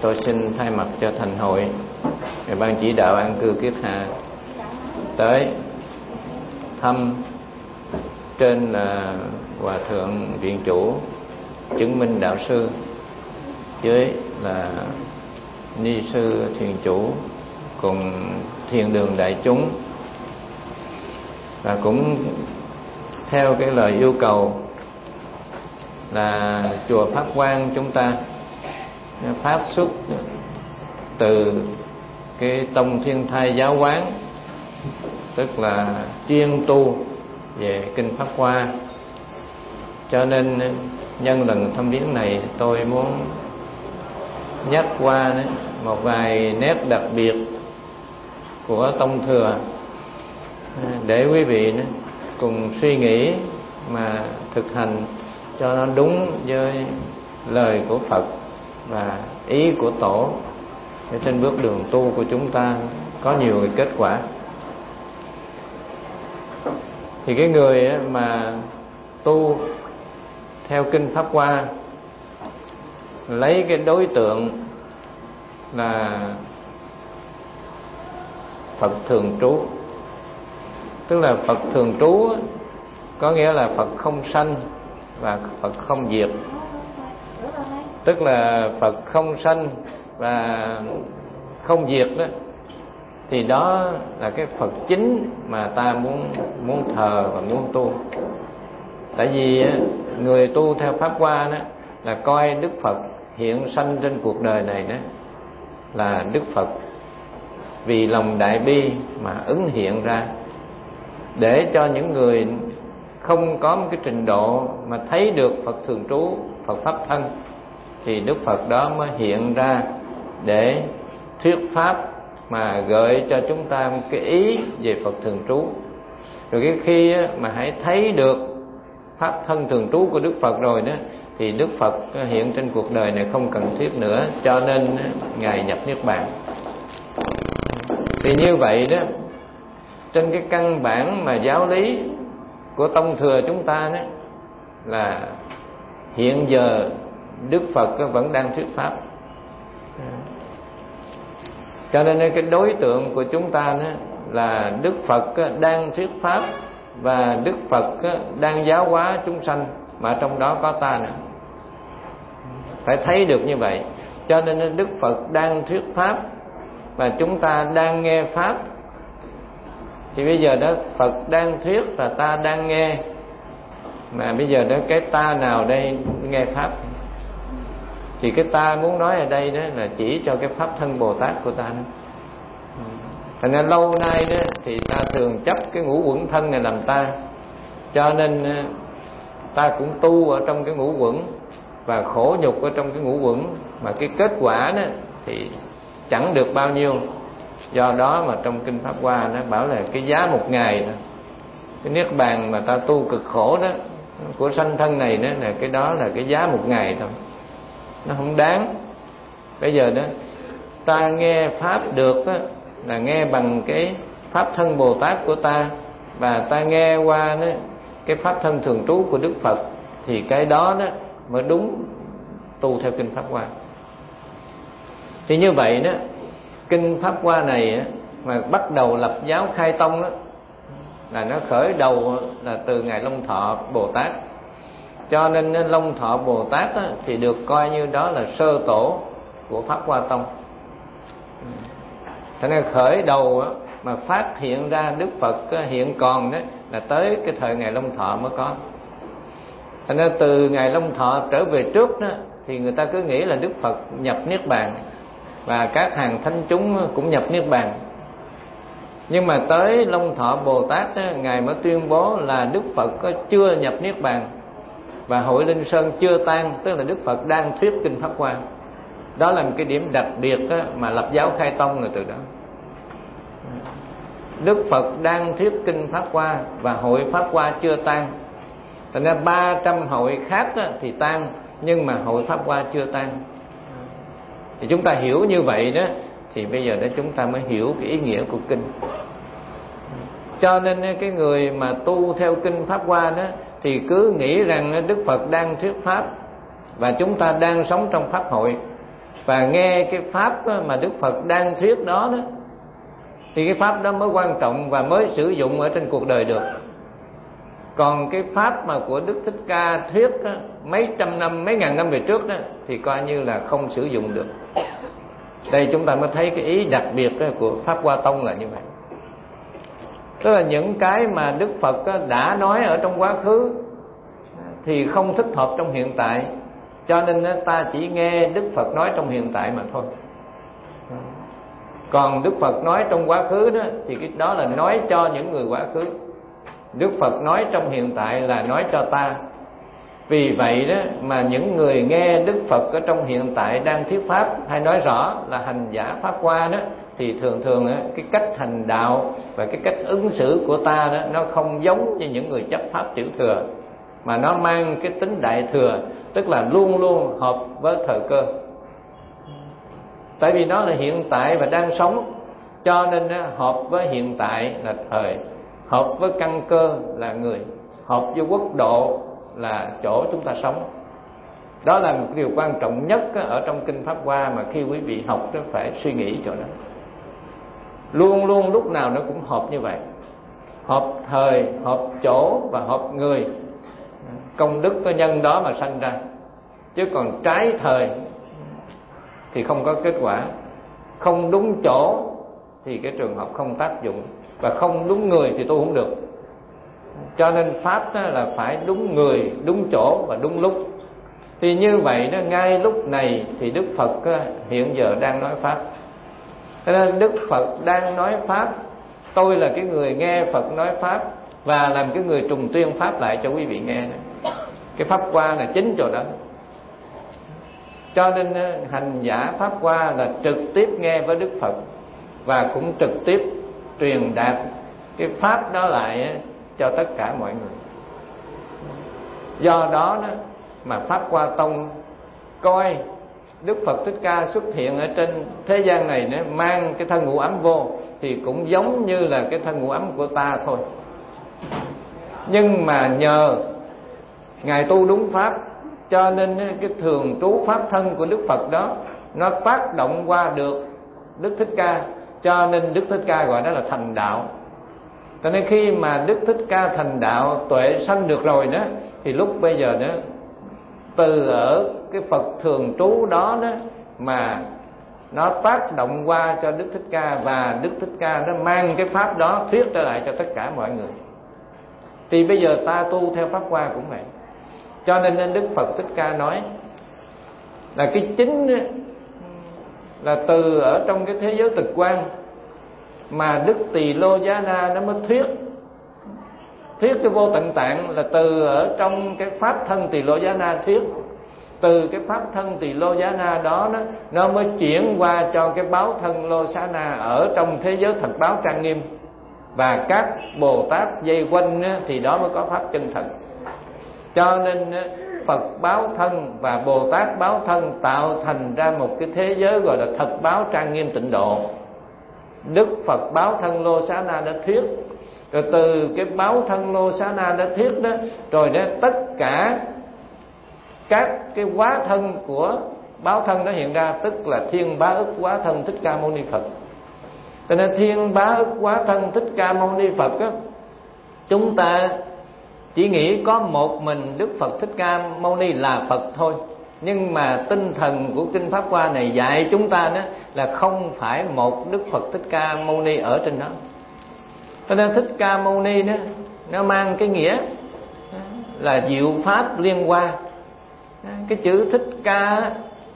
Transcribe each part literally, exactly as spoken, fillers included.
tôi xin thay mặt cho thành hội, ban chỉ đạo an cư kiết hạ tới thăm trên là Hòa thượng Viện Chủ Chứng Minh Đạo Sư, dưới là Ni sư Thiền Chủ cùng Thiền Đường đại chúng, và cũng theo cái lời yêu cầu là chùa Pháp Quang chúng ta pháp xuất từ cái tông Thiên Thai Giáo Quán, tức là chuyên tu về kinh Pháp Hoa. Cho nên nhân lần thăm viếng này, tôi muốn nhắc qua một vài nét đặc biệt của tông thừa để quý vị cùng suy nghĩ mà thực hành cho nó đúng với lời của Phật và ý của Tổ, để trên bước đường tu của chúng ta có nhiều cái kết quả. Thì cái người mà tu theo kinh Pháp Hoa lấy cái đối tượng là Phật thường trú, tức là Phật thường trú có nghĩa là Phật không sanh và Phật không diệt. Tức là Phật không sanh và không diệt đó, thì đó là cái Phật chính mà ta muốn muốn thờ và muốn tu. Tại vì người tu theo Pháp Hoa đó là coi Đức Phật hiện sanh trên cuộc đời này đó là Đức Phật vì lòng đại bi mà ứng hiện ra, để cho những người không có một cái trình độ mà thấy được Phật thường trú, Phật pháp thân, thì Đức Phật đó mới hiện ra để thuyết pháp mà gợi cho chúng ta một cái ý về Phật thường trú. Rồi cái khi mà hãy thấy được pháp thân thường trú của Đức Phật rồi đó, thì Đức Phật hiện trên cuộc đời này không cần thiết nữa, cho nên Ngài nhập Niết Bàn. Thì như vậy đó, trên cái căn bản mà giáo lý của tông thừa chúng ta đó là hiện giờ Đức Phật vẫn đang thuyết pháp. Cho nên cái đối tượng của chúng ta đó là Đức Phật đang thuyết pháp và Đức Phật đang giáo hóa chúng sanh, mà trong đó có ta nữa. Phải thấy được như vậy. Cho nên Đức Phật đang thuyết pháp và chúng ta đang nghe pháp. Thì bây giờ đó Phật đang thuyết và ta đang nghe, mà bây giờ đó cái ta nào đây nghe pháp? Thì cái ta muốn nói ở đây đó là chỉ cho cái pháp thân Bồ Tát của ta đó. Thành ra lâu nay đó thì ta thường chấp cái ngũ uẩn thân này làm ta, cho nên ta cũng tu ở trong cái ngũ uẩn và khổ nhục ở trong cái ngũ uẩn, mà cái kết quả đó thì chẳng được bao nhiêu. Do đó mà trong kinh Pháp Hoa nó bảo là cái giá một ngày đó, cái niết bàn mà ta tu cực khổ đó của sanh thân này đó, là cái đó là cái giá một ngày thôi, nó không đáng. Bây giờ đó ta nghe pháp được đó, là nghe bằng cái pháp thân Bồ Tát của ta, và ta nghe qua đó cái pháp thân thường trú của Đức Phật, thì cái đó đó mới đúng tu theo kinh Pháp Hoa. Thì như vậy đó, kinh Pháp Hoa này mà bắt đầu lập giáo khai tông đó, là nó khởi đầu là từ ngài Long Thọ Bồ Tát. Cho nên Long Thọ Bồ Tát đó, thì được coi như đó là sơ tổ của Pháp Hoa tông. Thế nên khởi đầu đó, mà phát hiện ra Đức Phật hiện còn đó, là tới cái thời ngài Long Thọ mới có. Thế nên từ ngài Long Thọ trở về trước đó, thì người ta cứ nghĩ là Đức Phật nhập Niết Bàn và các hàng thánh chúng cũng nhập Niết Bàn. Nhưng mà tới Long Thọ Bồ Tát đó, ngài mới tuyên bố là Đức Phật chưa nhập Niết Bàn và hội Linh Sơn chưa tan, tức là Đức Phật đang thuyết kinh Pháp Hoa. Đó là một cái điểm đặc biệt đó, mà lập giáo khai tông là từ đó. Đức Phật đang thuyết kinh Pháp Hoa và hội Pháp Hoa chưa tan. Thành ra ba trăm hội khác đó thì tan, nhưng mà hội Pháp Hoa chưa tan. Thì chúng ta hiểu như vậy đó, thì bây giờ đó chúng ta mới hiểu cái ý nghĩa của kinh. Cho nên cái người mà tu theo kinh Pháp Hoa đó thì cứ nghĩ rằng Đức Phật đang thuyết pháp và chúng ta đang sống trong pháp hội, và nghe cái pháp mà Đức Phật đang thuyết đó đó, thì cái pháp đó mới quan trọng và mới sử dụng ở trên cuộc đời được. Còn cái pháp mà của Đức Thích Ca thuyết đó, mấy trăm năm, mấy ngàn năm về trước đó, thì coi như là không sử dụng được. Đây chúng ta mới thấy cái ý đặc biệt của Pháp Hoa Tông là như vậy. Tức là những cái mà Đức Phật đã nói ở trong quá khứ thì không thích hợp trong hiện tại, cho nên ta chỉ nghe Đức Phật nói trong hiện tại mà thôi. Còn Đức Phật nói trong quá khứ đó thì cái đó là nói cho những người quá khứ. Đức Phật nói trong hiện tại là nói cho ta. Vì vậy đó mà những người nghe Đức Phật ở trong hiện tại đang thuyết pháp, hay nói rõ là hành giả Pháp Hoa đó, thì thường thường đó, cái cách hành đạo và cái cách ứng xử của ta đó, nó không giống như những người chấp pháp tiểu thừa, mà nó mang cái tính đại thừa, tức là luôn luôn hợp với thời cơ. Tại vì nó là hiện tại và đang sống, cho nên đó, hợp với hiện tại là thời, hợp với căn cơ là người, hợp với quốc độ là chỗ chúng ta sống. Đó là một điều quan trọng nhất ở trong Kinh Pháp Hoa mà khi quý vị học đó phải suy nghĩ chỗ đó. Luôn luôn lúc nào nó cũng hợp như vậy, hợp thời, hợp chỗ và hợp người. Công đức có nhân đó mà sanh ra, chứ còn trái thời thì không có kết quả. Không đúng chỗ thì cái trường hợp không tác dụng, và không đúng người thì tu không được. Cho nên pháp đó là phải đúng người, đúng chỗ và đúng lúc. Thì như vậy đó, ngay lúc này thì Đức Phật hiện giờ đang nói pháp. Cho nên Đức Phật đang nói pháp, tôi là cái người nghe Phật nói pháp và làm cái người trùng tuyên pháp lại cho quý vị nghe. Cái Pháp Hoa là chính chỗ đó. Cho nên hành giả Pháp Hoa là trực tiếp nghe với Đức Phật và cũng trực tiếp truyền đạt cái pháp đó lại cho tất cả mọi người. Do đó, đó mà Pháp Hoa Tông coi Đức Phật Thích Ca xuất hiện ở trên thế gian này nó mang cái thân ngũ ấm vô, thì cũng giống như là cái thân ngũ ấm của ta thôi. Nhưng mà nhờ Ngài tu đúng pháp, cho nên cái thường trú pháp thân của Đức Phật đó nó tác động qua được Đức Thích Ca, cho nên Đức Thích Ca gọi đó là thành đạo. Cho nên khi mà Đức Thích Ca thành đạo, tuệ sanh được rồi đó, thì lúc bây giờ đó, từ ở cái Phật thường trú đó đó mà nó tác động qua cho Đức Thích Ca, và Đức Thích Ca nó mang cái pháp đó thuyết trở lại cho tất cả mọi người. Thì bây giờ ta tu theo Pháp Hoa cũng vậy. Cho nên Đức Phật Thích Ca nói là cái chính là từ ở trong cái thế giới thực quan mà Đức Tỳ Lô Giá Na nó mới thuyết thuyết cái vô tận tạng, là từ ở trong cái pháp thân Tỳ Lô Giá Na thuyết. Từ cái pháp thân Tỳ Lô Giá Na đó, nó nó mới chuyển qua cho cái báo thân Lô Xá Na ở trong thế giới thật báo trang nghiêm, và các Bồ Tát dây quanh thì đó mới có pháp chân thật. Cho nên Phật báo thân và Bồ Tát báo thân tạo thành ra một cái thế giới gọi là thật báo trang nghiêm tịnh độ. Đức Phật báo thân Lô Xá Na đã thuyết, rồi từ cái báo thân Lô Xá Na đã thuyết đó, rồi đó tất cả các cái hóa thân của báo thân đó hiện ra, tức là thiên bá ức hóa thân Thích Ca Mâu Ni Phật. Cho nên thiên bá ức hóa thân Thích Ca Mâu Ni Phật đó, chúng ta chỉ nghĩ có một mình Đức Phật Thích Ca Mâu Ni là Phật thôi. Nhưng mà tinh thần của Kinh Pháp Hoa này dạy chúng ta đó là không phải một Đức Phật Thích Ca Mâu Ni ở trên đó. Cho nên Thích Ca Mâu Ni đó, nó mang cái nghĩa là diệu pháp liên hoa. Cái chữ Thích Ca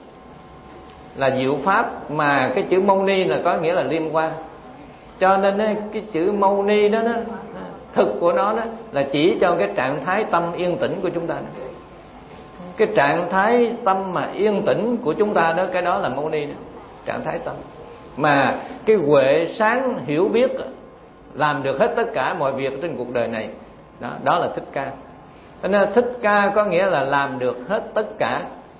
là diệu pháp, mà cái chữ Mâu Ni là có nghĩa là liên hoa. Cho nên cái chữ Mâu Ni đó, đó thực của nó đó là chỉ cho cái trạng thái tâm yên tĩnh của chúng ta. Cái trạng thái tâm mà yên tĩnh của chúng ta đó, cái đó là Mâu Ni đó, trạng thái tâm. Mà cái huệ sáng hiểu biết làm được hết tất cả mọi việc trên cuộc đời này, đó, đó là Thích Ca. Cho nên Thích Ca có nghĩa là làm được hết tất cả,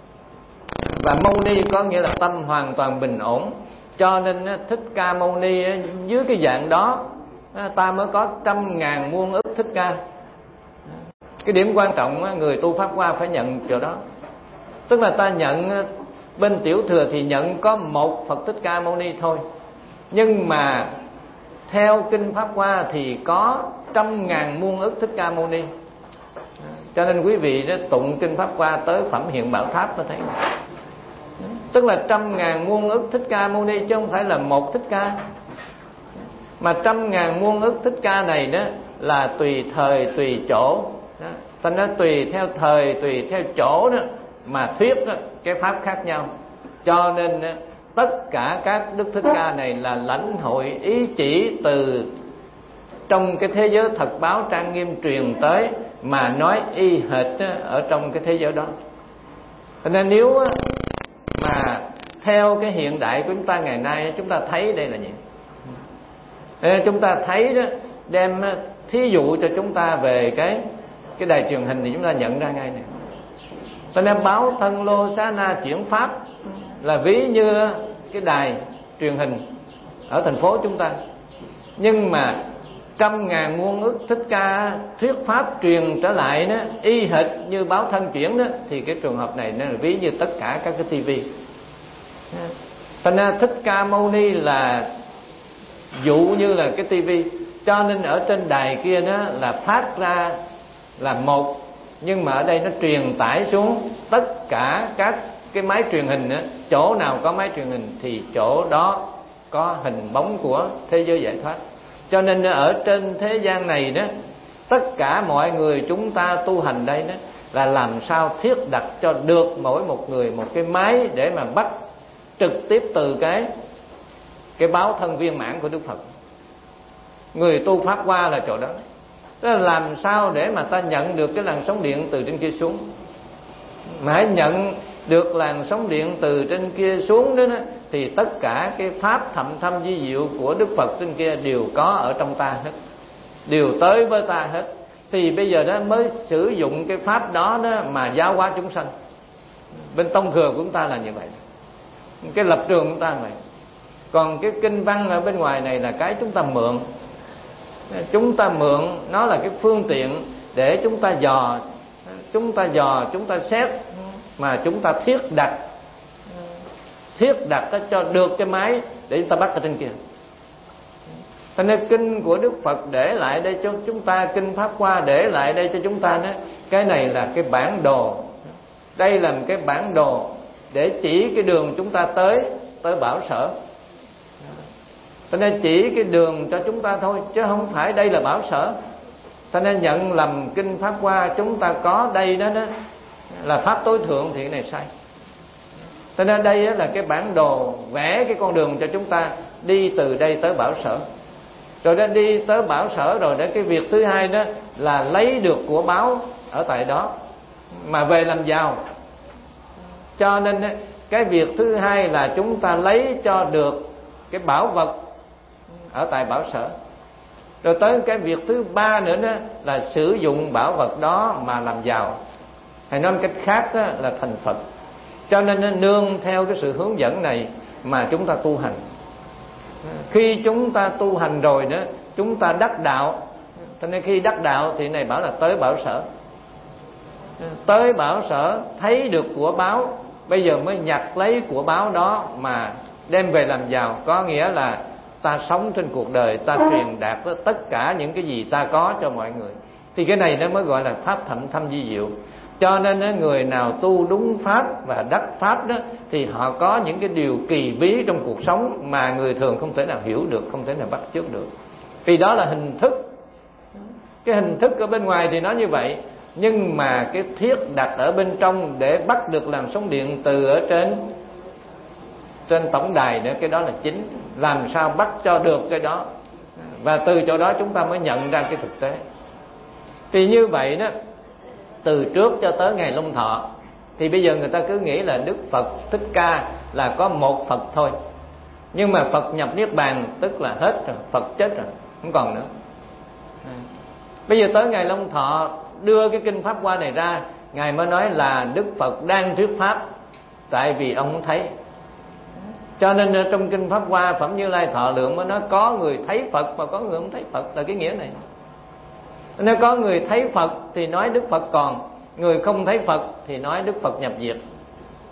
và Mâu Ni có nghĩa là tâm hoàn toàn bình ổn. Cho nên Thích Ca Mâu Ni dưới cái dạng đó ta mới có trăm ngàn muôn ức Thích Ca. Cái điểm quan trọng người tu Pháp Hoa phải nhận chỗ đó. Tức là ta nhận bên tiểu thừa thì nhận có một Phật Thích Ca Mâu Ni thôi. Nhưng mà theo kinh Pháp Hoa thì có trăm ngàn muôn ức Thích Ca Mâu Ni. Cho nên quý vị đó tụng kinh Pháp Hoa tới Phẩm Hiện Bảo Tháp mới thấy. Tức là trăm ngàn muôn ức Thích Ca Mâu Ni chứ không phải là một Thích Ca. Mà trăm ngàn muôn ức Thích Ca này đó là tùy thời tùy chỗ. Thành ra tùy theo thời tùy theo chỗ đó mà thuyết đó, cái pháp khác nhau. Cho nên đó, tất cả các Đức Thích Ca này là lãnh hội ý chỉ từ trong cái thế giới thật báo trang nghiêm truyền tới, mà nói y hệt ở trong cái thế giới đó. Cho nên nếu mà theo cái hiện đại của chúng ta ngày nay, chúng ta thấy đây là gì? Chúng ta thấy đó, đem thí dụ cho chúng ta về cái cái đài truyền hình thì chúng ta nhận ra ngay này. Cho nên báo Thân Lô Xá Na chuyển pháp là ví như cái đài truyền hình ở thành phố chúng ta. Nhưng mà trăm ngàn muôn ức Thích Ca thuyết pháp truyền trở lại đó, y hệt như báo Thân chuyển đó, thì cái trường hợp này nó là ví như tất cả các cái tivi. Thành ra Thích Ca Mâu Ni là dụ như là cái tivi. Cho nên ở trên đài kia đó là phát ra là một, nhưng mà ở đây nó truyền tải xuống tất cả các cái máy truyền hình đó. Chỗ nào có máy truyền hình thì chỗ đó có hình bóng của thế giới giải thoát. Cho nên ở trên thế gian này đó, tất cả mọi người chúng ta tu hành đây đó là làm sao thiết đặt cho được mỗi một người một cái máy để mà bắt trực tiếp từ cái cái báo thân viên mãn của Đức Phật. Người tu Pháp Hoa là chỗ đó. Tức là làm sao để mà ta nhận được cái làn sóng điện từ trên kia xuống. Mà hãy nhận được làn sóng điện từ trên kia xuống đó, đó thì tất cả cái pháp thậm thâm vi diệu của Đức Phật trên kia đều có ở trong ta hết, đều tới với ta hết. Thì bây giờ đó mới sử dụng cái pháp đó, đó mà giáo hóa chúng sanh. Bên tông thừa của chúng ta là như vậy, cái lập trường của chúng ta là vậy. Còn cái kinh văn ở bên ngoài này là cái chúng ta mượn. Chúng ta mượn nó là cái phương tiện để chúng ta dò, chúng ta dò, chúng ta xét, mà chúng ta thiết đặt thiết đặt cho được cái máy để chúng ta bắt ở trên kia. Cho nên kinh của Đức Phật để lại đây cho chúng ta, kinh Pháp Hoa để lại đây cho chúng ta đó, cái này là cái bản đồ. Đây là một cái bản đồ để chỉ cái đường chúng ta tới tới bảo sở. Cho nên chỉ cái đường cho chúng ta thôi, chứ không phải đây là bảo sở. Cho nên nhận lầm kinh Pháp Hoa chúng ta có đây đó, đó là pháp tối thượng thì cái này sai. Cho nên đây là cái bản đồ vẽ cái con đường cho chúng ta đi từ đây tới bảo sở. Rồi đó đi tới bảo sở rồi, để cái việc thứ hai đó là lấy được của báo ở tại đó mà về làm giàu. Cho nên cái việc thứ hai là chúng ta lấy cho được cái bảo vật ở tại bảo sở. Rồi tới cái việc thứ ba nữa đó là sử dụng bảo vật đó mà làm giàu, hay nói một cách khác đó là thành Phật. Cho nên nương theo cái sự hướng dẫn này mà chúng ta tu hành. Khi chúng ta tu hành rồi đó, chúng ta đắc đạo. Cho nên khi đắc đạo thì này bảo là tới bảo sở. Tới bảo sở thấy được của báo, bây giờ mới nhặt lấy của báo đó mà đem về làm giàu. Có nghĩa là ta sống trên cuộc đời, ta truyền đạt tất cả những cái gì ta có cho mọi người. Thì cái này nó mới gọi là pháp thậm thâm vi diệu. Cho nên người nào tu đúng pháp và đắc pháp đó thì họ có những cái điều kỳ bí trong cuộc sống mà người thường không thể nào hiểu được, không thể nào bắt chước được. Vì đó là hình thức. Cái hình thức ở bên ngoài thì nó như vậy, nhưng mà cái thiết đặt ở bên trong để bắt được làn sóng điện từ ở trên trên tổng đài nữa, cái đó là chính. Làm sao bắt cho được cái đó, và từ chỗ đó chúng ta mới nhận ra cái thực tế. Thì như vậy đó, từ trước cho tới ngày Long Thọ thì bây giờ người ta cứ nghĩ là Đức Phật Thích Ca là có một Phật thôi. Nhưng mà Phật nhập Niết Bàn tức là hết rồi, Phật chết rồi, không còn nữa. Bây giờ tới ngày Long Thọ đưa cái kinh Pháp Hoa này ra, Ngài mới nói là Đức Phật đang thuyết pháp, tại vì ông không thấy. Cho nên trong kinh Pháp Hoa Phẩm Như Lai Thọ Lượng mới nói có người thấy Phật mà có người không thấy Phật, là cái nghĩa này. Nếu có người thấy Phật thì nói Đức Phật còn, người không thấy Phật thì nói Đức Phật nhập diệt.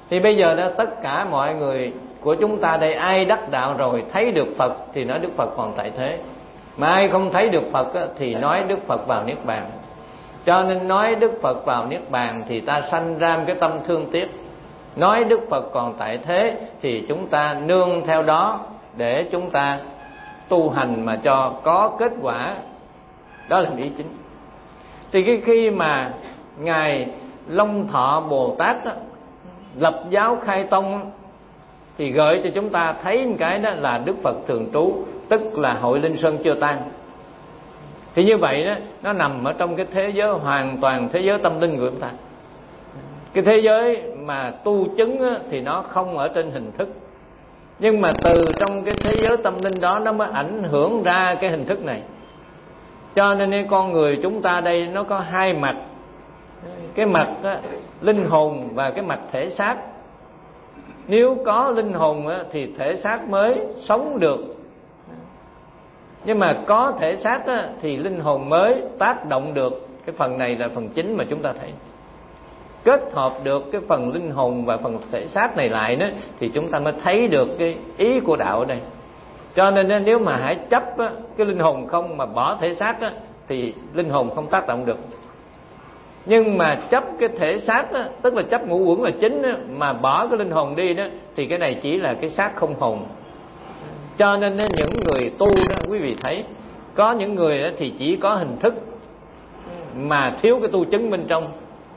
Thì bây giờ đó tất cả mọi người của chúng ta đây, ai đắc đạo rồi thấy được Phật thì nói Đức Phật còn tại thế, mà ai không thấy được Phật á, thì nói Đức Phật vào Niết Bàn. Cho nên nói Đức Phật vào Niết Bàn thì ta sanh ra một cái tâm thương tiếc. Nói Đức Phật còn tại thế thì chúng ta nương theo đó để chúng ta tu hành mà cho có kết quả. Đó là ý chính. Thì cái khi mà Ngài Long Thọ Bồ Tát đó, lập giáo khai tông thì gợi cho chúng ta thấy một cái đó là Đức Phật thường trú, tức là hội Linh Sơn chưa tan. Thì như vậy đó, nó nằm ở trong cái thế giới hoàn toàn thế giới tâm linh của chúng ta. Cái thế giới mà tu chứng á, thì nó không ở trên hình thức, nhưng mà từ trong cái thế giới tâm linh đó nó mới ảnh hưởng ra cái hình thức này. Cho nên cái con người chúng ta đây nó có hai mặt. Cái mặt á, linh hồn và cái mặt thể xác. Nếu có linh hồn á, thì thể xác mới sống được. Nhưng mà có thể xác á, thì linh hồn mới tác động được. Cái phần này là phần chính mà chúng ta thấy. Kết hợp được cái phần linh hồn và phần thể xác này lại đó, thì chúng ta mới thấy được cái ý của đạo ở đây. Cho nên nếu mà hãy chấp á, cái linh hồn không mà bỏ thể xác á, thì linh hồn không tác động được. Nhưng mà chấp cái thể xác á, tức là chấp ngũ uẩn là chính á, mà bỏ cái linh hồn đi đó, thì cái này chỉ là cái xác không hồn. Cho nên những người tu đó, quý vị thấy có những người đó thì chỉ có hình thức mà thiếu cái tu chứng bên trong.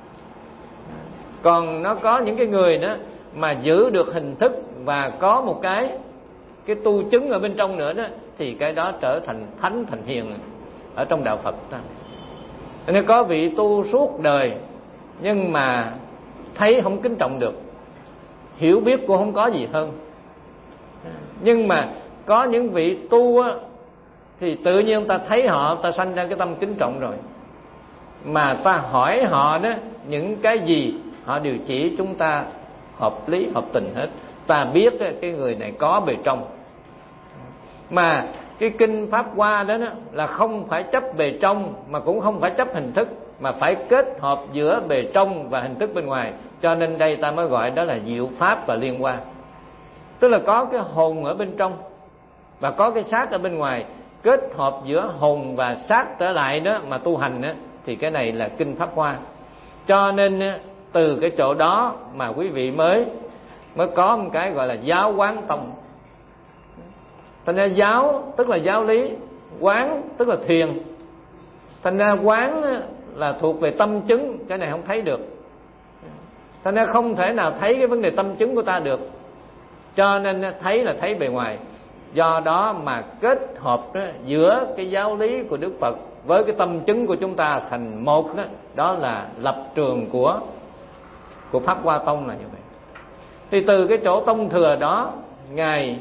Còn nó có những cái người đó mà giữ được hình thức và có một cái cái tu chứng ở bên trong nữa đó, thì cái đó trở thành thánh thành hiền ở trong đạo Phật ta. Nên có vị tu suốt đời nhưng mà thấy không kính trọng được, hiểu biết cũng không có gì hơn. Nhưng mà có những vị tu á, thì tự nhiên ta thấy họ, ta sanh ra cái tâm kính trọng rồi. Mà ta hỏi họ đó, những cái gì họ đều chỉ chúng ta hợp lý, hợp tình hết. Ta biết cái người này có bề trong. Mà cái kinh Pháp Hoa đó, đó là không phải chấp bề trong, mà cũng không phải chấp hình thức, mà phải kết hợp giữa bề trong và hình thức bên ngoài. Cho nên đây ta mới gọi đó là diệu pháp và liên hoa. Tức là có cái hồn ở bên trong và có cái xác ở bên ngoài, kết hợp giữa hồn và xác trở lại đó mà tu hành đó, thì cái này là kinh Pháp Hoa. Cho nên từ cái chỗ đó mà quý vị mới mới có một cái gọi là giáo quán tông. Thành ra giáo tức là giáo lý, quán tức là thiền. Thành ra quán là thuộc về tâm chứng, cái này không thấy được. Thành ra không thể nào thấy cái vấn đề tâm chứng của ta được. Cho nên thấy là thấy bề ngoài. Do đó mà kết hợp đó, giữa cái giáo lý của Đức Phật với cái tâm chứng của chúng ta thành một đó, đó là lập trường của của Pháp Hoa Tông là như vậy. Thì từ cái chỗ tông thừa đó, Ngài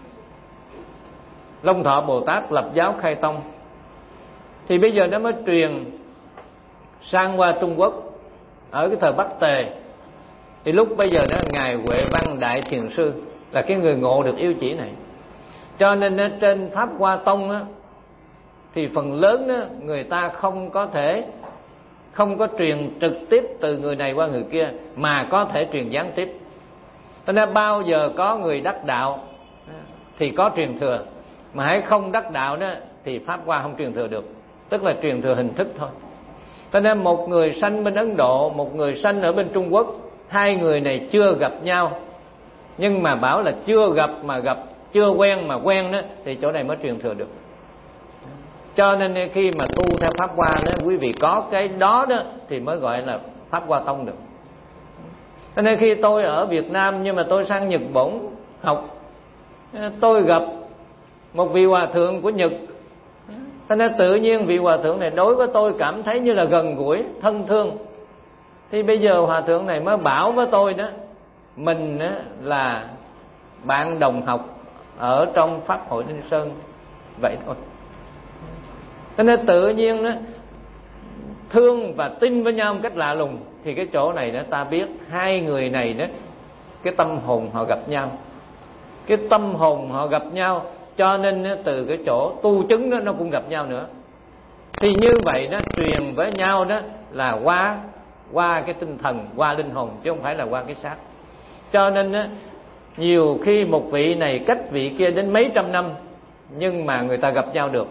Long Thọ Bồ Tát lập giáo khai tông. Thì bây giờ nó mới truyền sang qua Trung Quốc ở cái thời Bắc Tề. Thì lúc bây giờ đó Ngài Huệ Văn Đại Thiền Sư là cái người ngộ được yêu chỉ này. Cho nên trên Pháp Hoa Tông á, thì phần lớn đó, người ta không có thể không có truyền trực tiếp từ người này qua người kia, mà có thể truyền gián tiếp. Cho nên bao giờ có người đắc đạo thì có truyền thừa, mà hãy không đắc đạo đó thì Pháp Hoa không truyền thừa được, tức là truyền thừa hình thức thôi. Cho nên một người sanh bên Ấn Độ, một người sanh ở bên Trung Quốc, hai người này chưa gặp nhau, nhưng mà bảo là chưa gặp mà gặp, chưa quen mà quen đó, thì chỗ này mới truyền thừa được. Cho nên khi mà tu theo Pháp Hoa đó, quý vị có cái đó đó thì mới gọi là Pháp Hoa Tông được. Cho nên khi tôi ở Việt Nam nhưng mà tôi sang Nhật Bản học, tôi gặp một vị hòa thượng của Nhật. Cho nên tự nhiên vị hòa thượng này đối với tôi cảm thấy như là gần gũi, thân thương. Thì bây giờ hòa thượng này mới bảo với tôi đó, mình là bạn đồng học ở trong Pháp hội Linh Sơn, vậy thôi. Cho nên tự nhiên đó, thương và tin với nhau một cách lạ lùng. Thì cái chỗ này đó ta biết hai người này đó, cái tâm hồn họ gặp nhau, cái tâm hồn họ gặp nhau, cho nên từ cái chỗ tu chứng đó nó cũng gặp nhau nữa. Thì như vậy đó, truyền với nhau đó là qua qua cái tinh thần, qua linh hồn, chứ không phải là qua cái xác. Cho nên á, nhiều khi một vị này cách vị kia đến mấy trăm năm, nhưng mà người ta gặp nhau được.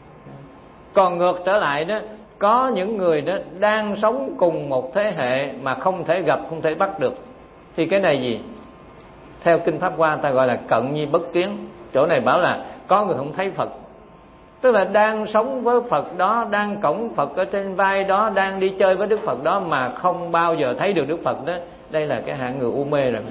Còn ngược trở lại đó, có những người đó đang sống cùng một thế hệ mà không thể gặp, không thể bắt được. Thì cái này gì? Theo Kinh Pháp Hoa ta gọi là cận nhi bất kiến. Chỗ này bảo là có người không thấy Phật, tức là đang sống với Phật đó, đang cõng Phật ở trên vai đó, đang đi chơi với Đức Phật đó mà không bao giờ thấy được Đức Phật đó. Đây là cái hạng người u mê rồi.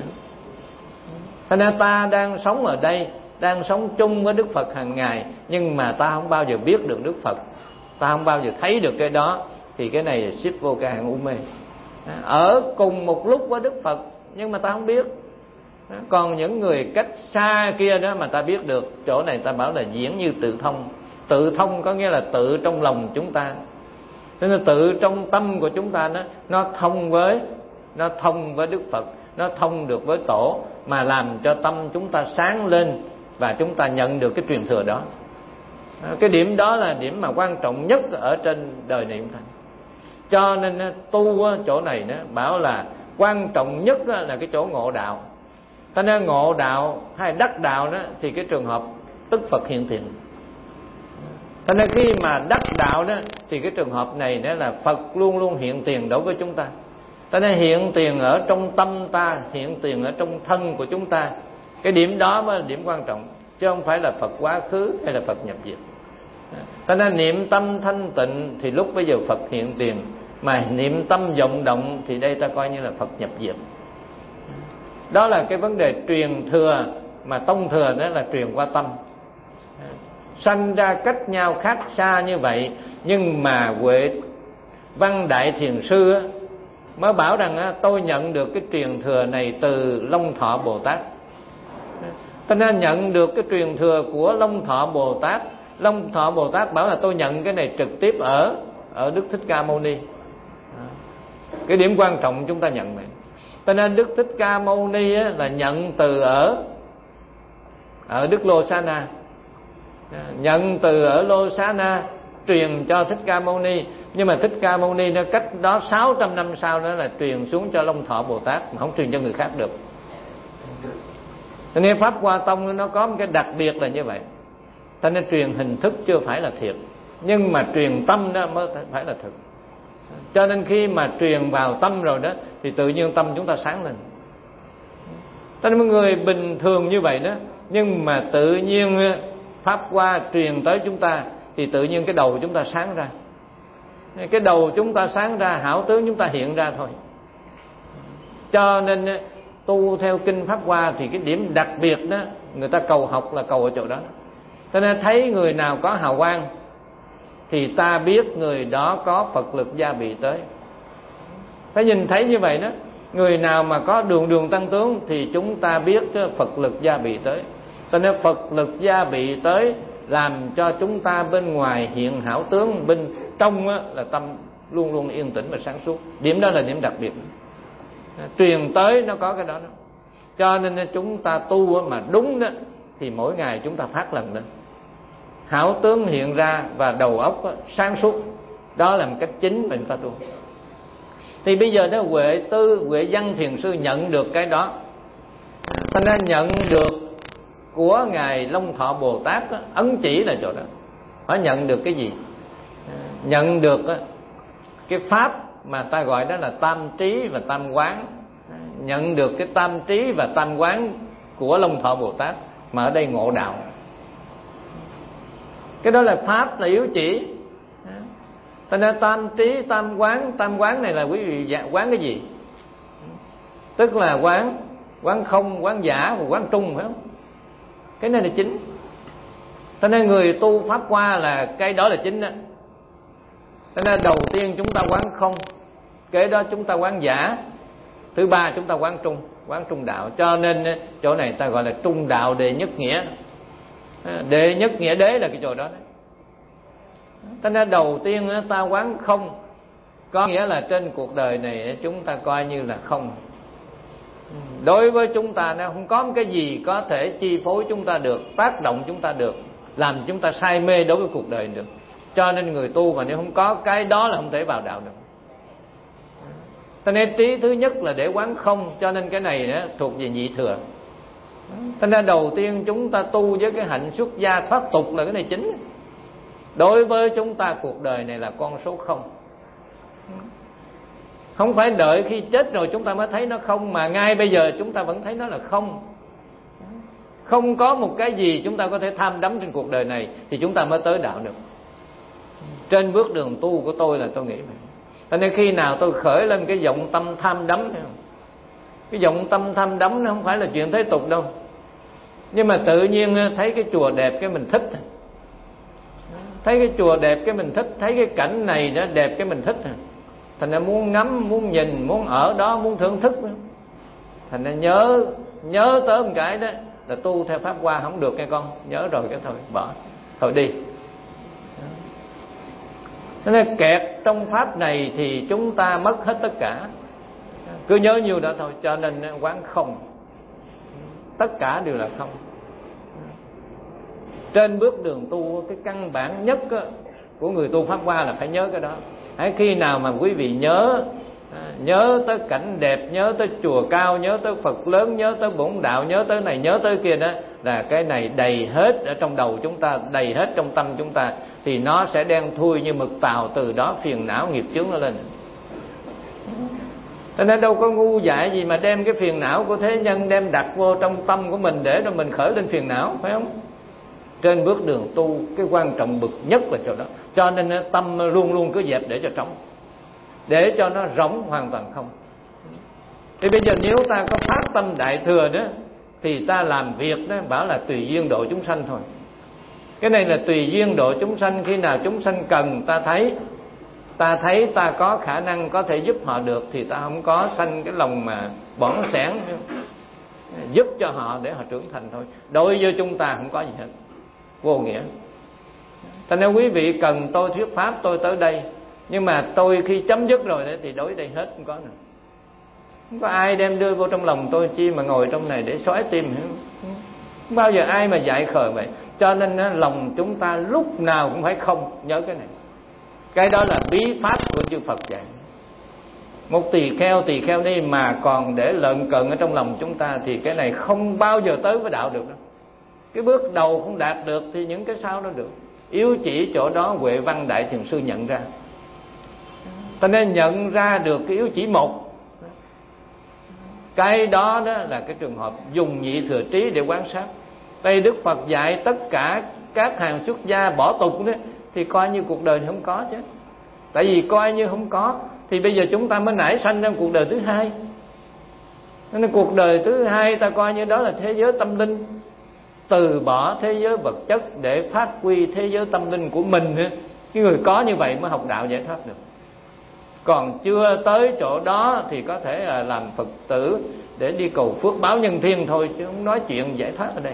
Thế nên ta đang sống ở đây, đang sống chung với Đức Phật hàng ngày, nhưng mà ta không bao giờ biết được Đức Phật, ta không bao giờ thấy được cái đó, thì cái này xếp vô cái hạng u mê. Ở cùng một lúc với Đức Phật nhưng mà ta không biết. Còn những người cách xa kia đó mà ta biết được, chỗ này ta bảo là diễn như tự thông. Tự thông có nghĩa là tự trong lòng chúng ta, thế nên tự trong tâm của chúng ta đó, nó thông với nó thông với Đức Phật, nó thông được với Tổ, mà làm cho tâm chúng ta sáng lên và chúng ta nhận được cái truyền thừa đó. Cái điểm đó là điểm mà quan trọng nhất ở trên đời này chúng ta. Cho nên tu chỗ này nó bảo là quan trọng nhất là cái chỗ ngộ đạo. Cho nên ngộ đạo hay đắc đạo đó thì cái trường hợp tức Phật hiện tiền. Cho nên khi mà đắc đạo đó thì cái trường hợp này đó là Phật luôn luôn hiện tiền đối với chúng ta. Cho nên hiện tiền ở trong tâm ta, hiện tiền ở trong thân của chúng ta. Cái điểm đó mới là điểm quan trọng, chứ không phải là Phật quá khứ hay là Phật nhập diệt. Cho nên niệm tâm thanh tịnh thì lúc bây giờ Phật hiện tiền, mà niệm tâm vọng động thì đây ta coi như là Phật nhập diệt. Đó là cái vấn đề truyền thừa, mà tông thừa đó là truyền qua tâm. Sanh ra cách nhau khác xa như vậy, nhưng mà Huệ Văn Đại Thiền Sư mới bảo rằng tôi nhận được cái truyền thừa này từ Long Thọ Bồ Tát. Cho nên nhận được cái truyền thừa của Long Thọ Bồ Tát, Long Thọ Bồ Tát bảo là tôi nhận cái này trực tiếp ở ở Đức Thích Ca Mâu Ni. Cái điểm quan trọng chúng ta nhận này. Cho nên Đức Thích Ca Mâu Ni là nhận từ ở ở Đức Lô Xá Na, nhận từ ở Lô Xá Na truyền cho Thích Ca Mâu Ni. Nhưng mà Thích Ca Mâu Ni nó cách đó sáu trăm năm sau đó là truyền xuống cho Long Thọ Bồ Tát, mà không truyền cho người khác được. Cho nên Pháp Hoa Tông nó có một cái đặc biệt là như vậy. Cho nên truyền hình thức chưa phải là thiệt, nhưng mà truyền tâm đó mới phải là thực. Cho nên khi mà truyền vào tâm rồi đó thì tự nhiên tâm chúng ta sáng lên. Cho nên mọi người bình thường như vậy đó, nhưng mà tự nhiên Pháp Hoa truyền tới chúng ta thì tự nhiên cái đầu chúng ta sáng ra. Cái đầu chúng ta sáng ra, hảo tướng chúng ta hiện ra thôi. Cho nên tu theo Kinh Pháp Hoa thì cái điểm đặc biệt đó, người ta cầu học là cầu ở chỗ đó. Cho nên thấy người nào có hào quang thì ta biết người đó có Phật lực gia bị tới. Phải nhìn thấy như vậy đó. Người nào mà có đường đường tăng tướng thì chúng ta biết Phật lực gia bị tới. Cho nên Phật lực gia bị tới làm cho chúng ta bên ngoài hiện hảo tướng, bên trong là tâm luôn luôn yên tĩnh và sáng suốt. Điểm đó là điểm đặc biệt. Truyền tới nó có cái đó, đó. Cho nên chúng ta tu mà đúng đó thì mỗi ngày chúng ta phát lần lên, hảo tướng hiện ra và đầu óc sáng suốt. Đó là một cách chính mình ta tu. Thì bây giờ đó Huệ Tư, Huệ Văn Thiền Sư nhận được cái đó. Ta nên nhận được của Ngài Long Thọ Bồ Tát đó, ấn chỉ là chỗ đó. Họ nhận được cái gì? Nhận được cái pháp mà ta gọi đó là tam trí và tam quán. Nhận được cái tam trí và tam quán của Long Thọ Bồ Tát, mà ở đây ngộ đạo. Cái đó là pháp, là yếu chỉ. Cho nên tam trí, tam quán, tam quán này là quý vị quán cái gì? Tức là quán quán không, quán giả và quán trung, phải không? Cái này là chính. Cho nên người tu Pháp Hoa là cái đó là chính đó. Cho nên đầu tiên chúng ta quán không, kế đó chúng ta quán giả, thứ ba chúng ta quán trung, quán trung đạo. Cho nên chỗ này ta gọi là trung đạo đệ nhất nghĩa. Đệ nhất nghĩa đế là cái chỗ đó. Cho nên đầu tiên ta quán không, có nghĩa là trên cuộc đời này chúng ta coi như là không. Đối với chúng ta nó không có một cái gì có thể chi phối chúng ta được, tác động chúng ta được, làm chúng ta say mê đối với cuộc đời được. Cho nên người tu mà nếu không có cái đó là không thể vào đạo được. Cho nên trí thứ nhất là để quán không, cho nên cái này đó, thuộc về nhị thừa. Cho nên đầu tiên chúng ta tu với cái hạnh xuất gia thoát tục là cái này chính. Đối với chúng ta cuộc đời này là con số không. Không phải đợi khi chết rồi chúng ta mới thấy nó không, mà ngay bây giờ chúng ta vẫn thấy nó là không. Không có một cái gì chúng ta có thể tham đắm trên cuộc đời này thì chúng ta mới tới đạo được. Trên bước đường tu của tôi là tôi nghĩ vậy. Cho nên khi nào tôi khởi lên cái vọng tâm tham đắm, cái vọng tâm tham đắm nó không phải là chuyện thế tục đâu, nhưng mà tự nhiên thấy cái chùa đẹp cái mình thích, thấy cái chùa đẹp cái mình thích, thấy cái cảnh này nó đẹp cái mình thích, thành ra muốn ngắm, muốn nhìn, muốn ở đó, muốn thưởng thức. Thành ra nhớ nhớ tới một cái đó là tu theo pháp Hoa không được nghe con, nhớ rồi cái thôi bỏ, thôi đi. Cho nên kẹt trong pháp này thì chúng ta mất hết tất cả, cứ nhớ nhiêu đó thôi. Cho nên quán không, tất cả đều là không. Trên bước đường tu, cái căn bản nhất của người tu pháp Hoa là phải nhớ cái đó. Hãy khi nào mà quý vị nhớ nhớ tới cảnh đẹp, nhớ tới chùa cao, nhớ tới Phật lớn, nhớ tới bổn đạo, nhớ tới này, nhớ tới kia đó, là cái này đầy hết ở trong đầu chúng ta, đầy hết trong tâm chúng ta, thì nó sẽ đen thui như mực tàu, từ đó phiền não nghiệp chướng nó lên. Cho nên đâu có ngu dại gì mà đem cái phiền não của thế nhân đem đặt vô trong tâm của mình để rồi mình khởi lên phiền não, phải không? Trên bước đường tu, cái quan trọng bậc nhất là chỗ đó. Cho nên tâm luôn luôn cứ dẹp để cho trống, để cho nó rỗng hoàn toàn không. Thì bây giờ nếu ta có phát tâm đại thừa đó, thì ta làm việc đó bảo là tùy duyên độ chúng sanh thôi. Cái này là tùy duyên độ chúng sanh. Khi nào chúng sanh cần ta thấy, ta thấy ta có khả năng có thể giúp họ được, thì ta không có sanh cái lòng mà bỏn sẻn, giúp cho họ để họ trưởng thành thôi. Đối với chúng ta không có gì hết, vô nghĩa. Thành nên quý vị cần tôi thuyết pháp, tôi tới đây, nhưng mà tôi khi chấm dứt rồi đấy thì đối đây hết, không có nữa. Không có ai đem đưa vô trong lòng tôi chi mà ngồi trong này để xoáy tim. Không bao giờ ai mà dạy khờ vậy. Cho nên lòng chúng ta lúc nào cũng phải không, nhớ cái này. Cái đó là bí pháp của chư Phật dạy. Một tỳ kheo tỳ kheo đi mà còn để lợn cận ở trong lòng chúng ta, thì cái này không bao giờ tới với đạo được đâu. Cái bước đầu không đạt được thì những cái sau nó được. Yếu chỉ chỗ đó Huệ Văn Đại Thiền Sư nhận ra. Cho nên nhận ra được cái yếu chỉ một, cái đó đó là cái trường hợp dùng nhị thừa trí để quan sát. Đây Đức Phật dạy tất cả các hàng xuất gia bỏ tục đó, thì coi như cuộc đời không có chứ. Tại vì coi như không có thì bây giờ chúng ta mới nảy sanh trong cuộc đời thứ hai. Nên cuộc đời thứ hai ta coi như đó là thế giới tâm linh, từ bỏ thế giới vật chất để phát huy thế giới tâm linh của mình. Cái người có như vậy mới học đạo giải thoát được. Còn chưa tới chỗ đó thì có thể là làm Phật tử để đi cầu phước báo nhân thiên thôi, chứ không nói chuyện giải thoát ở đây.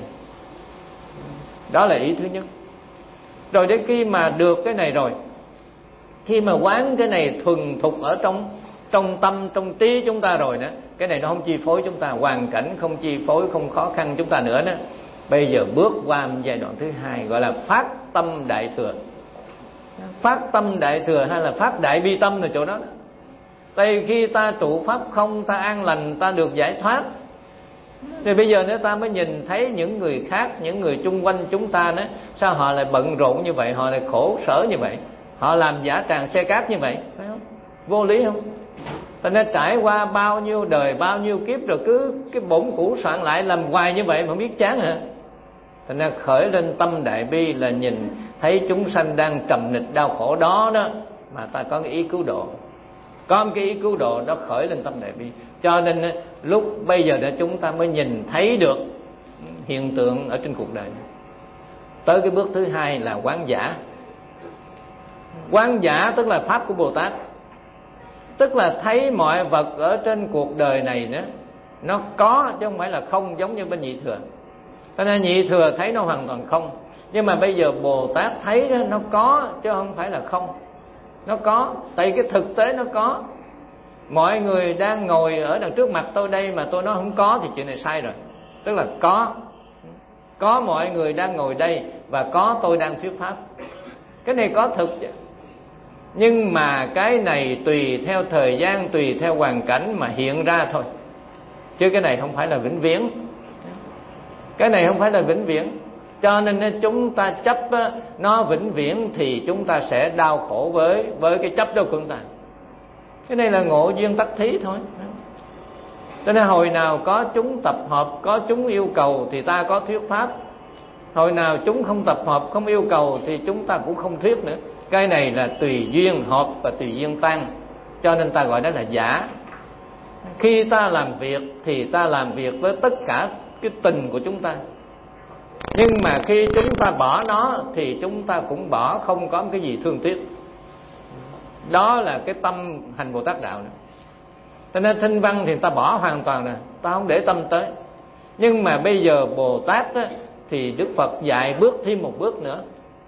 Đó là ý thứ nhất. Rồi đến khi mà được cái này rồi, khi mà quán cái này thuần thục ở trong trong tâm, trong trí chúng ta rồi đó, cái này nó không chi phối chúng ta, hoàn cảnh không chi phối, không khó khăn chúng ta nữa đó. Bây giờ bước qua giai đoạn thứ hai, gọi là phát tâm đại thừa. Phát tâm đại thừa hay là phát đại bi tâm là chỗ đó. Tại khi ta trụ pháp không, ta an lành, ta được giải thoát, thì bây giờ nếu ta mới nhìn thấy những người khác, những người chung quanh chúng ta đó, sao họ lại bận rộn như vậy, họ lại khổ sở như vậy, họ làm giả tràng xe cát như vậy, phải không? Vô lý không? Ta nên trải qua bao nhiêu đời, bao nhiêu kiếp rồi cứ cái bổn cũ soạn lại làm hoài như vậy mà không biết chán hả? Thành ra khởi lên tâm đại bi là nhìn thấy chúng sanh đang trầm nịch đau khổ đó đó, mà ta có cái ý cứu độ, có một cái ý cứu độ đó khởi lên tâm đại bi. Cho nên lúc bây giờ để chúng ta mới nhìn thấy được hiện tượng ở trên cuộc đời này. Tới cái bước thứ hai là quán giả. Quán giả tức là pháp của Bồ Tát, tức là thấy mọi vật ở trên cuộc đời này nữa, nó có chứ không phải là không, giống như bên nhị thừa. Cho nên nhị thừa thấy nó hoàn toàn không, nhưng mà bây giờ Bồ Tát thấy đó, nó có chứ không phải là không. Nó có, tại cái thực tế nó có. Mọi người đang ngồi ở đằng trước mặt tôi đây mà tôi nói không có thì chuyện này sai rồi. Tức là có, có mọi người đang ngồi đây và có tôi đang thuyết pháp. Cái này có thực chứ. Nhưng mà cái này tùy theo thời gian, tùy theo hoàn cảnh mà hiện ra thôi, chứ cái này không phải là vĩnh viễn. Cái này không phải là vĩnh viễn. Cho nên chúng ta chấp nó vĩnh viễn thì chúng ta sẽ đau khổ với với cái chấp đó của chúng ta. Cái này là ngộ duyên tắc thí thôi. Cho nên hồi nào có chúng tập hợp, có chúng yêu cầu thì ta có thuyết pháp. Hồi nào chúng không tập hợp, không yêu cầu thì chúng ta cũng không thuyết nữa. Cái này là tùy duyên hợp và tùy duyên tan. Cho nên ta gọi đó là giả. Khi ta làm việc thì ta làm việc với tất cả cái tình của chúng ta. Nhưng mà khi chúng ta bỏ nó thì chúng ta cũng bỏ, không có cái gì thương tiếc. Đó là cái tâm hành Bồ Tát đạo này. Cho nên thinh văn thì ta bỏ hoàn toàn rồi, ta không để tâm tới. Nhưng mà bây giờ Bồ Tát á, thì Đức Phật dạy bước thêm một bước nữa.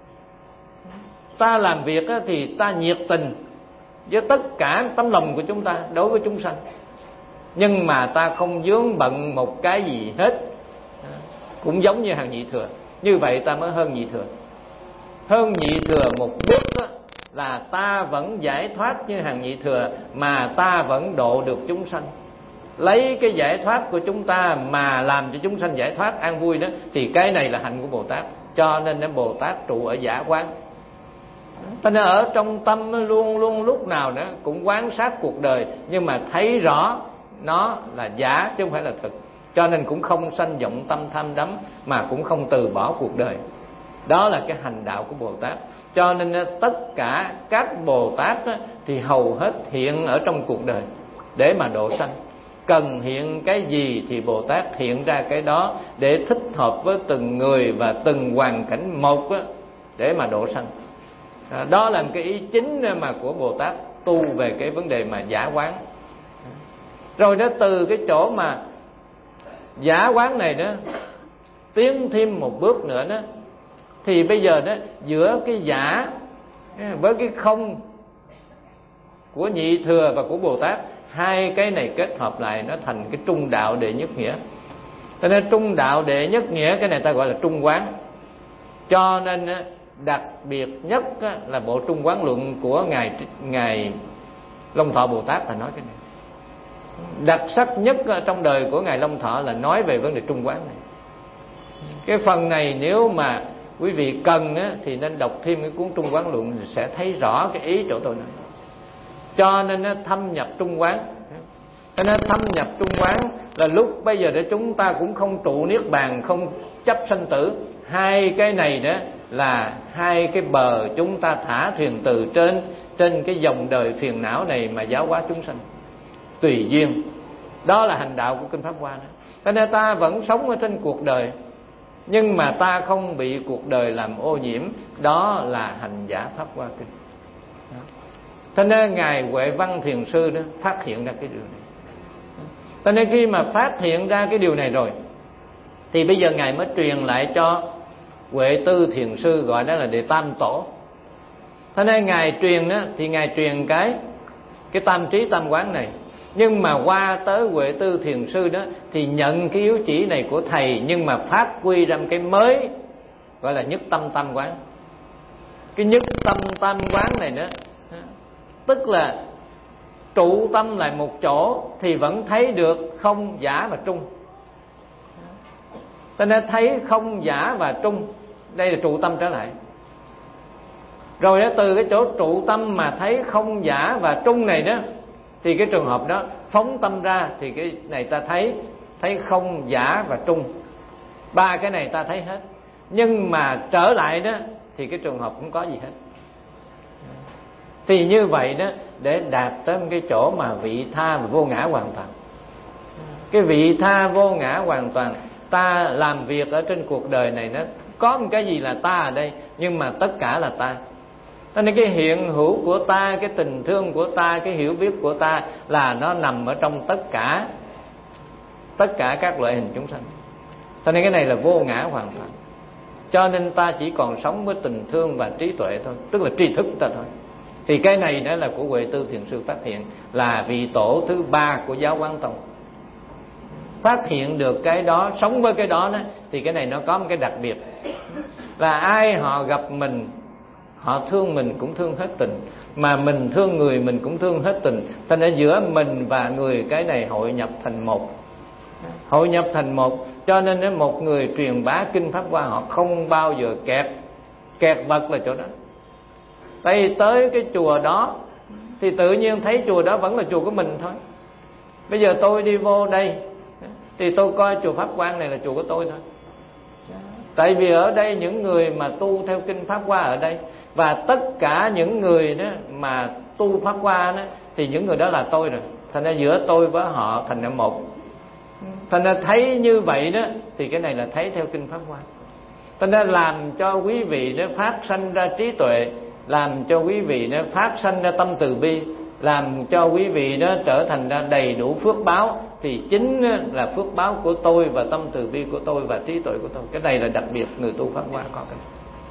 Ta làm việc á, thì ta nhiệt tình với tất cả tấm lòng của chúng ta đối với chúng sanh. Nhưng mà ta không vướng bận một cái gì hết, cũng giống như hàng nhị thừa. Như vậy ta mới hơn nhị thừa. Hơn nhị thừa một bước á, là ta vẫn giải thoát như hàng nhị thừa, mà ta vẫn độ được chúng sanh. Lấy cái giải thoát của chúng ta mà làm cho chúng sanh giải thoát an vui đó, thì cái này là hạnh của Bồ Tát. Cho nên cái Bồ Tát trụ ở giả quán. Cho nên ở trong tâm luôn luôn lúc nào nữa cũng quán sát cuộc đời, nhưng mà thấy rõ nó là giả chứ không phải là thực. Cho nên cũng không sanh vọng tâm tham đắm, mà cũng không từ bỏ cuộc đời. Đó là cái hành đạo của Bồ Tát. Cho nên tất cả các Bồ Tát thì hầu hết hiện ở trong cuộc đời để mà độ sanh. Cần hiện cái gì thì Bồ Tát hiện ra cái đó, để thích hợp với từng người và từng hoàn cảnh một để mà độ sanh. Đó là một cái ý chính mà của Bồ Tát tu về cái vấn đề mà giả quán. Rồi đó, từ cái chỗ mà giả quán này đó tiến thêm một bước nữa đó, thì bây giờ đó giữa cái giả với cái không của nhị thừa và của Bồ Tát, hai cái này kết hợp lại nó thành cái trung đạo đệ nhất nghĩa. Cho nên trung đạo đệ nhất nghĩa, cái này ta gọi là trung quán. Cho nên đặc biệt nhất là bộ trung quán luận của ngài ngài Long Thọ Bồ Tát là nói cái này. Đặc sắc nhất trong đời của ngài Long Thọ là nói về vấn đề trung quán này. Cái phần này nếu mà quý vị cần á, thì nên đọc thêm cái cuốn Trung Quán Luận, sẽ thấy rõ cái ý chỗ tôi nói. Cho nên nó thâm nhập trung quán. Cho nên thâm nhập trung quán là lúc bây giờ để chúng ta cũng không trụ niết bàn, không chấp sanh tử. Hai cái này đó là hai cái bờ chúng ta thả thuyền từ trên trên cái dòng đời phiền não này mà giáo hóa chúng sanh tùy duyên. Đó là hành đạo của Kinh Pháp Hoa đó. Cho nên ta vẫn sống ở trên cuộc đời, nhưng mà ta không bị cuộc đời làm ô nhiễm. Đó là hành giả Pháp Hoa Kinh. Cho nên ngài Huệ Văn Thiền Sư đó phát hiện ra cái điều này. Cho nên khi mà phát hiện ra cái điều này rồi, thì bây giờ ngài mới truyền lại cho Huệ Tư Thiền Sư, gọi đó là Đệ Tam Tổ. Cho nên ngài truyền đó, thì ngài truyền cái cái tam trí tam quán này. Nhưng mà qua tới Huệ Tư Thiền Sư đó thì nhận cái yếu chỉ này của thầy, nhưng mà phát huy ra cái mới gọi là nhất tâm tam quán. Cái nhất tâm tam quán này nữa, tức là trụ tâm lại một chỗ thì vẫn thấy được không, giả và trung. Cho nên thấy không, giả và trung, đây là trụ tâm trở lại. Rồi đó, từ cái chỗ trụ tâm mà thấy không, giả và trung này đó, thì cái trường hợp đó phóng tâm ra thì cái này ta thấy thấy không, giả và trung. Ba cái này ta thấy hết. Nhưng mà trở lại đó thì cái trường hợp không có gì hết. Thì như vậy đó, để đạt tới cái chỗ mà vị tha và vô ngã hoàn toàn. Cái vị tha vô ngã hoàn toàn, ta làm việc ở trên cuộc đời này nó có một cái gì là ta ở đây, nhưng mà tất cả là ta. Cho nên cái hiện hữu của ta, cái tình thương của ta, cái hiểu biết của ta là nó nằm ở trong tất cả tất cả các loại hình chúng sanh. Cho nên cái này là vô ngã hoàn toàn. Cho nên ta chỉ còn sống với tình thương và trí tuệ thôi, tức là tri thức ta thôi. Thì cái này đó là của Huệ Tư Thiền Sư phát hiện, là vị tổ thứ ba của giáo Quán Tông. Phát hiện được cái đó, sống với cái đó, đó thì cái này nó có một cái đặc biệt là ai họ gặp mình, họ thương mình cũng thương hết tình, mà mình thương người mình cũng thương hết tình. Thành ra giữa mình và người cái này hội nhập thành một, hội nhập thành một. Cho nên một người truyền bá kinh Pháp Hoa họ không bao giờ kẹt kẹt vật là chỗ đó. Tại tới cái chùa đó thì tự nhiên thấy chùa đó vẫn là chùa của mình thôi. Bây giờ tôi đi vô đây thì tôi coi chùa Pháp Quang này là chùa của tôi thôi. Tại vì ở đây những người mà tu theo kinh Pháp Hoa ở đây, và tất cả những người đó mà tu Pháp Hoa đó, thì những người đó là tôi rồi. Thành ra giữa tôi với họ thành ra một. Thành ra thấy như vậy đó thì cái này là thấy theo kinh Pháp Hoa. Thành ra làm cho quý vị đó phát sanh ra trí tuệ, làm cho quý vị đó phát sanh ra tâm từ bi, làm cho quý vị đó trở thành ra đầy đủ phước báo, thì chính là phước báo của tôi và tâm từ bi của tôi và trí tuệ của tôi. Cái này là đặc biệt người tu Pháp Hoa có cái.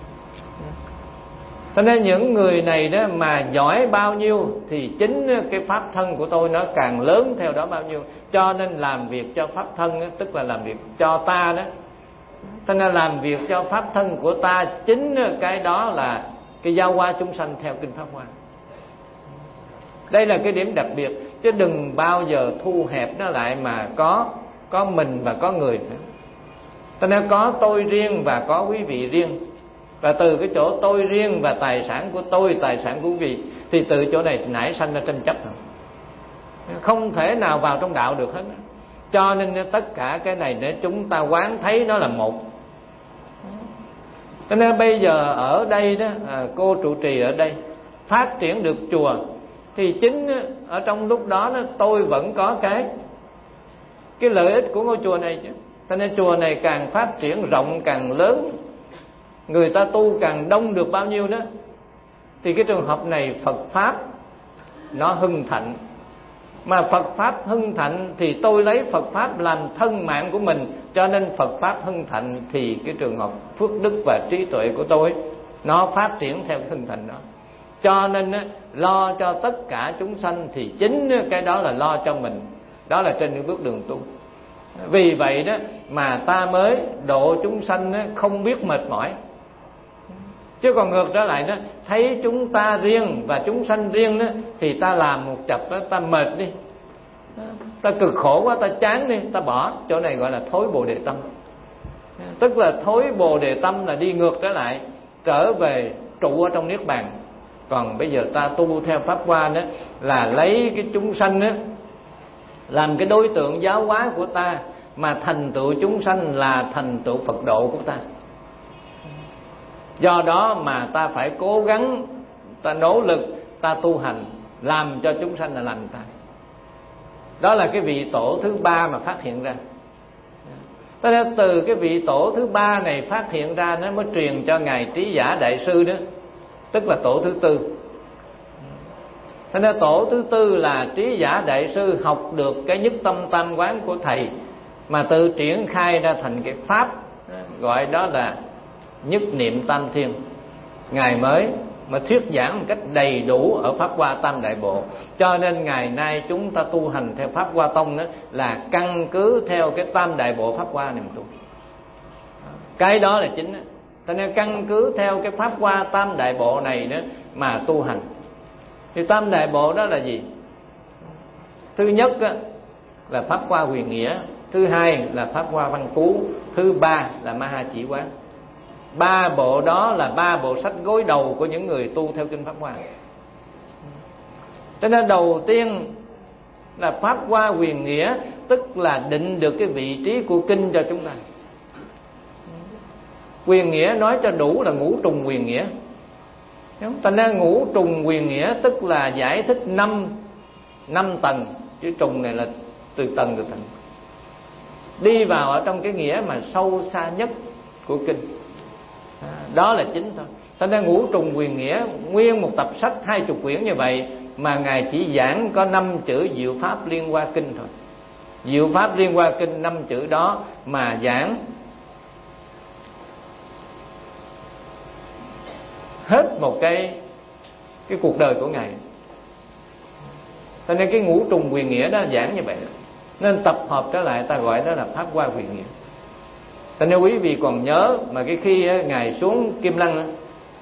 Cho nên những người này đó mà giỏi bao nhiêu thì chính cái pháp thân của tôi nó càng lớn theo đó bao nhiêu. Cho nên làm việc cho pháp thân đó, tức là làm việc cho ta đó. Cho nên làm việc cho pháp thân của ta, chính cái đó là cái giao hoa chúng sanh theo kinh Pháp Hoa. Đây là cái điểm đặc biệt, chứ đừng bao giờ thu hẹp nó lại mà có có mình và có người. Cho nên có tôi riêng và có quý vị riêng. Và từ cái chỗ tôi riêng và tài sản của tôi, tài sản của quý vị, thì từ chỗ này nảy sanh ra tranh chấp. Không thể nào vào trong đạo được hết. Cho nên tất cả cái này để chúng ta quán thấy nó là một. Cho nên bây giờ ở đây đó, à, cô trụ trì ở đây phát triển được chùa, thì chính ở trong lúc đó, đó tôi vẫn có cái cái lợi ích của ngôi chùa này chứ. Cho nên chùa này càng phát triển rộng, càng lớn, người ta tu càng đông được bao nhiêu đó, thì cái trường hợp này Phật Pháp nó hưng thịnh. Mà Phật Pháp hưng thịnh thì tôi lấy Phật Pháp làm thân mạng của mình, cho nên Phật Pháp hưng thịnh thì cái trường hợp phước đức và trí tuệ của tôi nó phát triển theo hưng thịnh đó. Cho nên lo cho tất cả chúng sanh thì chính cái đó là lo cho mình. Đó là trên những bước đường tu. Vì vậy đó mà ta mới độ chúng sanh không biết mệt mỏi. Chứ còn ngược trở lại đó, thấy chúng ta riêng và chúng sanh riêng đó, thì ta làm một chập đó, ta mệt đi, ta cực khổ quá, ta chán đi, ta bỏ. Chỗ này gọi là thối Bồ Đề tâm. Tức là thối Bồ Đề tâm là đi ngược trở lại, trở về trụ ở trong Niết Bàn. Còn bây giờ ta tu theo Pháp Hoa đó là lấy cái chúng sanh đó làm cái đối tượng giáo hóa của ta, mà thành tựu chúng sanh là thành tựu Phật độ của ta. Do đó mà ta phải cố gắng, ta nỗ lực, ta tu hành, làm cho chúng sanh là làm ta. Đó là cái vị tổ thứ ba mà phát hiện ra. Thế nên từ cái vị tổ thứ ba này phát hiện ra, nó mới truyền cho Ngài Trí Giả Đại Sư đó, tức là tổ thứ tư. Thế nên tổ thứ tư là Trí Giả Đại Sư học được cái nhất tâm tam quán của Thầy, mà tự triển khai ra thành cái Pháp, gọi đó là nhất niệm tam thiên. Ngài mới mà thuyết giảng một cách đầy đủ ở Pháp Hoa Tam Đại Bộ. Cho nên ngày nay chúng ta tu hành theo Pháp Hoa Tông đó là căn cứ theo cái Tam Đại Bộ Pháp Hoa này mà tu. Cái đó là chính đó. Cho nên căn cứ theo cái Pháp Hoa Tam Đại Bộ này đó mà tu hành. Thì Tam Đại Bộ đó là gì? Thứ nhất là Pháp Hoa Huyền Nghĩa, thứ hai là Pháp Hoa Văn Cú, thứ ba là Ma Ha Chỉ Quán. Ba bộ đó là ba bộ sách gối đầu của những người tu theo kinh Pháp Hoa. Cho nên đầu tiên là Pháp Hoa Huyền Nghĩa, tức là định được cái vị trí của kinh cho chúng ta. Huyền Nghĩa nói cho đủ là ngũ trùng huyền nghĩa. Thành ra ngũ trùng huyền nghĩa tức là giải thích năm năm tầng, chứ trùng này là từ tầng từ tầng, đi vào ở trong cái nghĩa mà sâu xa nhất của kinh. À, đó là chính thôi. Thành ra ngũ trùng huyền nghĩa nguyên một tập sách hai chục quyển như vậy mà Ngài chỉ giảng có năm chữ Diệu Pháp Liên Hoa Kinh thôi. Diệu Pháp Liên Hoa Kinh năm chữ đó mà giảng hết một cái cái cuộc đời của Ngài. Cho nên cái ngũ trùng huyền nghĩa đó giảng như vậy, nên tập hợp trở lại ta gọi đó là Pháp Hoa Huyền Nghĩa. Cho nên quý vị còn nhớ mà cái khi Ngài xuống Kim Lăng,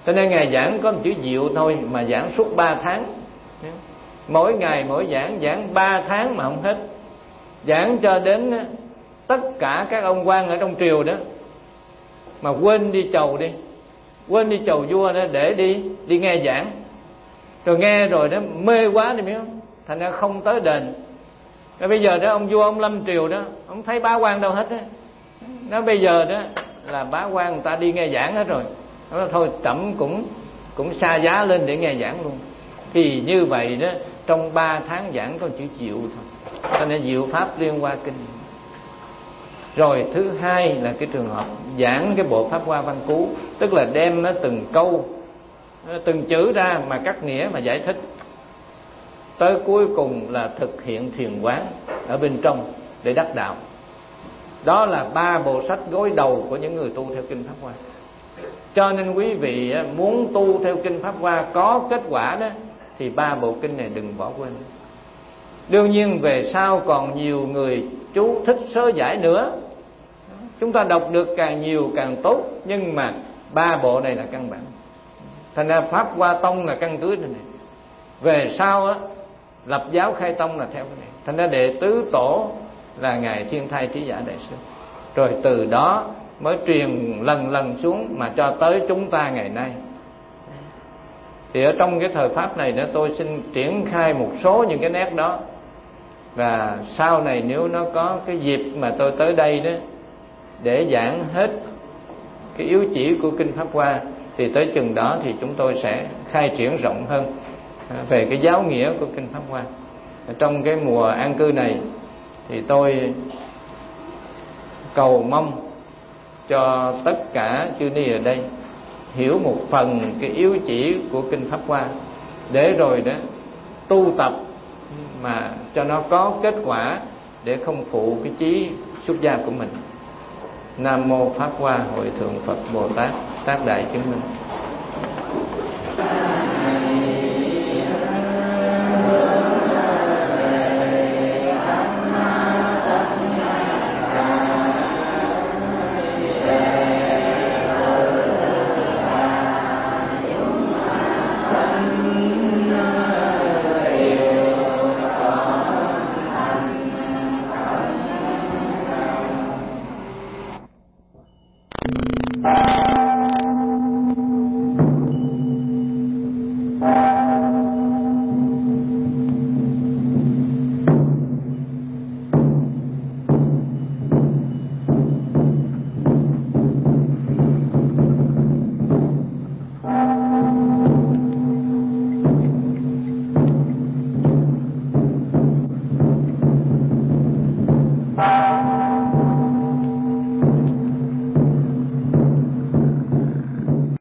Cho nên Ngài giảng có một chữ diệu thôi mà giảng suốt ba tháng. Mỗi ngày mỗi giảng, giảng ba tháng mà không hết. Giảng cho đến tất cả các ông quan ở trong triều đó mà quên đi chầu đi, quên đi chầu vua đó để đi đi nghe giảng. Rồi nghe rồi đó mê quá thì biết không, thành ra không tới đền. Rồi bây giờ đó ông vua ông lâm triều đó, ông thấy bá quan đâu hết á. Nó bây giờ đó là bá quan người ta đi nghe giảng hết rồi. Nó nói thôi trẫm cũng cũng xa giá lên để nghe giảng luôn. Thì như vậy đó, trong ba tháng giảng có chữ diệu thôi. Cho nên diệu pháp liên hoa kinh. Rồi thứ hai là cái trường hợp giảng cái bộ pháp hoa văn cú, tức là đem nó từng câu, từng chữ ra mà cắt nghĩa mà giải thích. Tới cuối cùng là thực hiện thiền quán ở bên trong để đắc đạo. Đó là ba bộ sách gối đầu của những người tu theo kinh Pháp Hoa. Cho nên quý vị muốn tu theo kinh Pháp Hoa có kết quả đó thì ba bộ kinh này đừng bỏ quên. Đương nhiên về sau còn nhiều người chú thích sớ giải nữa. Chúng ta đọc được càng nhiều càng tốt, nhưng mà ba bộ này là căn bản. Thành ra Pháp Hoa Tông là căn cứ này. Về sau á, lập giáo khai tông là theo cái này. Thành ra đệ tứ tổ là Ngài Thiên Thai Trí Giả Đại Sư. Rồi từ đó mới truyền lần lần xuống mà cho tới chúng ta ngày nay. Thì ở trong cái thời Pháp này nữa, tôi xin triển khai một số những cái nét đó. Và sau này nếu nó có cái dịp mà tôi tới đây đó để giảng hết cái yếu chỉ của kinh Pháp Hoa, thì tới chừng đó thì chúng tôi sẽ khai triển rộng hơn về cái giáo nghĩa của kinh Pháp Hoa. Trong cái mùa an cư này thì tôi cầu mong cho tất cả chư ni ở đây hiểu một phần cái yếu chỉ của kinh Pháp Hoa, để rồi đó tu tập mà cho nó có kết quả, để không phụ cái chí xuất gia của mình. Nam mô Pháp Hoa Hội Thượng Phật Bồ Tát Tác Đại Chứng Minh.